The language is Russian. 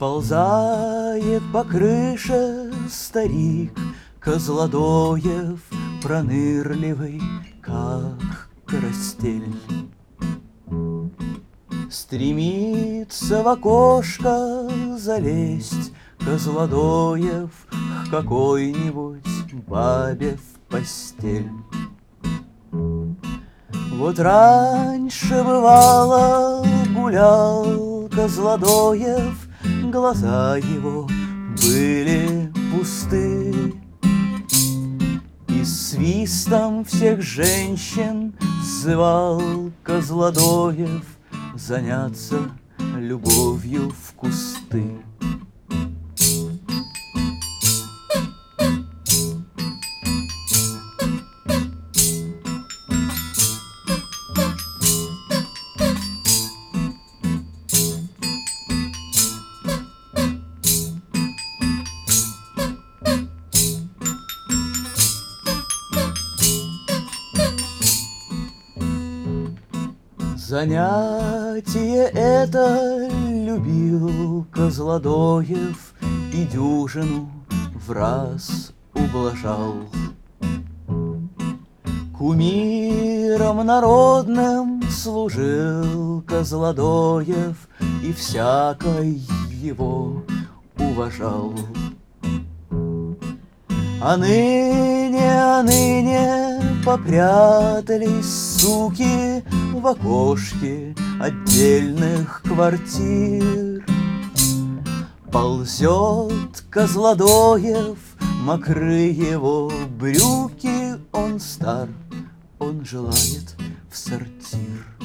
Сползает по крыше старик Козлодоев, пронырливый, как карастель. Стремится в окошко залезть Козлодоев к какой-нибудь бабе в постель. Вот раньше, бывало, гулял Козлодоев, глаза его были пусты, и свистом всех женщин звал Козлодоев заняться любовью в кусты. Занятие это любил Козлодоев и дюжину в раз ублажал. Кумиром народным служил Козлодоев и всякой его уважал. А ныне попрятались суки в окошке отдельных квартир. Ползет Козлодоев, мокры его брюки, он стар, он желает в сортир.